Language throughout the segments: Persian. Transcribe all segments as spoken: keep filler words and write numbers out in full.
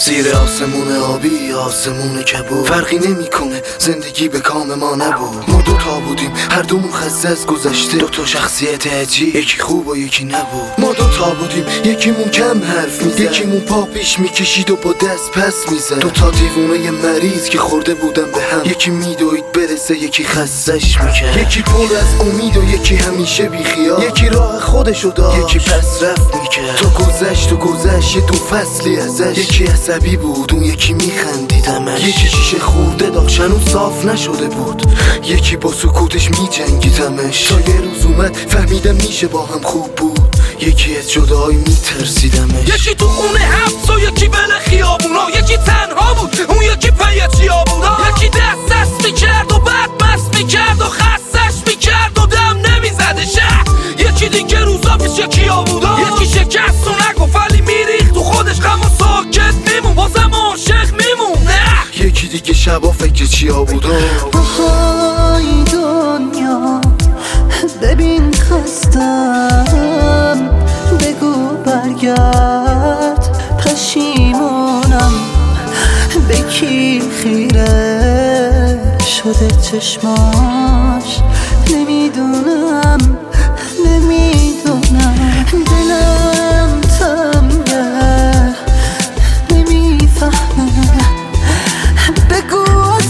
زیر آسمون آبی آسمون کبود، فرقی نمیکنه زندگی به کام ما نبود. ما دوتا بودیم هر دومون خسته از گذشته، دوتا شخصیت عجیب، یکی خوب و یکی نبود. ما دوتا بودیم یکیمون کم حرف میزد، یکیمون پا پیش میکشید و با دست پس میزد. دوتا دیوونه ی مریض که خورده بودن به هم، یکی میدوید برسه یکی خستش میکرد. یکی پر از امید و یکی همیشه بیخیال، یکی راه خودشو داشت یکی پس رفت میکرد. تو گذشت و گذشت یه دو فصلی ازش، یکی عصبی بود اون یکی میخندیدمش، یکی شیشه خورده داشت هنوز صاف نشده بود، یکی با سکوتش میجنگیدمش. تا یه روز اومد فهمیدم میشه با هم خوب بود، یکی از جدایی میترسیدمش. یکی تو خونه حبس و یکی بله خیابونا، یکی تنها بود اون یکی پی چیا بودا، یکی دست دست میکرد و بعد مست میکرد و خستش میکرد و دم نمیزده شهر. یکی دیگه روزا پیش یکی ها بودا، یکی شکست و نگفت ولی میریخت تو خودش غم و ساکت میمون، بازم عاشق میمون. یکی دیگه شبا فکر چیا بودا. آهای دنیا ببین خستم، بگو برگرد پشیمونم، به کی خیره شده چشماش نمیدونم نمیدونم. دلم تنگه نمیفهمه، بگو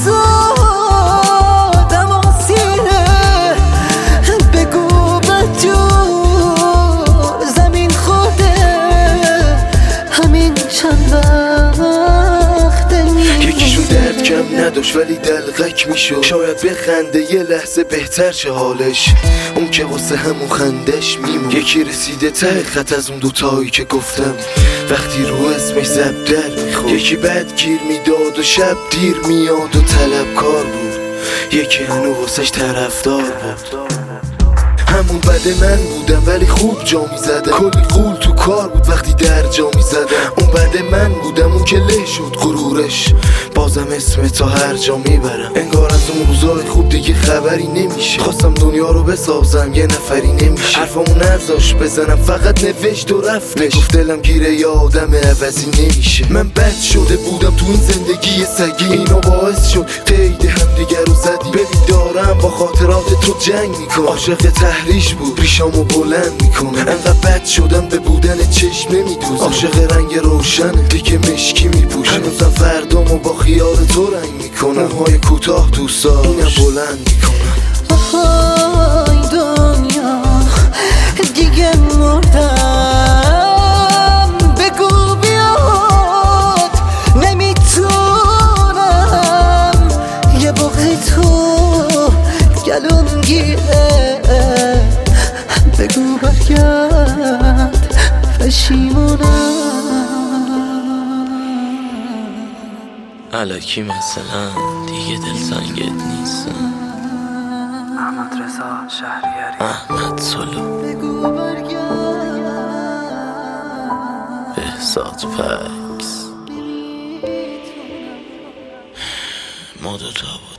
آزادم آسیره، بگو بدجور زمین خورده همین چند وقت میمونه. یکیشون درد کم نداشت ولی دلغک میشد، شاید بخنده یه لحظه بهتر شه حالش، اون که واسه همون خندش میمون. یکی رسیده ته خط از اون دوتایی که گفتم وقتی رو اسمش زب در میخورد، یکی بد گیر میداد و شب دیر میاد و طلبکار بود، یکی هنو واسش طرفدار بود. همون بد من بودم ولی خوب جا میزدم، کلی قول تو کار بود وقتی در جا میزدم. اون بد من بودم اون که له شد غرورش، بازم اسم تا هر جا میبرم. انگار از اون روزای خوب دیگه خبری نمیشه، خواستم دنیا رو بسازم یه نفری نمیشه. حرفامو نذاش بزنم فقط نوشت و رفتش، گفت دلم گیره یه آدم عوضی نمیشه. من بد شده بودم تو این زندگی سگی، اینا باعث شد قید هم دیگر رو زدی. ببین دارم با خاطرات تو جنگ میکنم، عاشق تحریش بود ریشامو بلند میکنه. انقدر بد شدم به بودن چشم نمیدوزم، عاشق رنگ روشن دیگه مشکی میپوشم. هنوزم فردامو با خیال تو رنگ میکنم، موهای کوتاه دوستا اینم بلند میکنم. آهای دنیا دیگه مردم، بگو بیاد نمیتونم، یه بغض تو گلوم گیره، بگو برگرد پشیمونم. الکی مثلا دیگه دلتنگت نیستم. احمد رضا شهریاری، احمد سلو، بگو برگرد بهزاد پکس، ما دوتا بود.